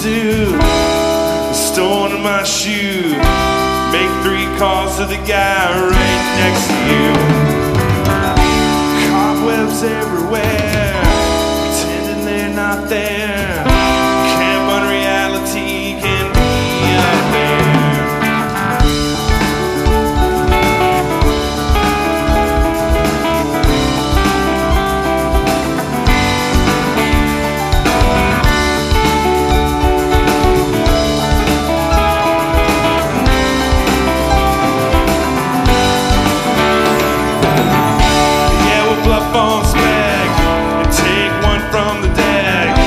do. A stone in my shoe. Make 3 calls to the guy right next to you. Cobwebs everywhere, pretending they're not there. Camp unreality can be out there. Bluff on spec and take one from the deck.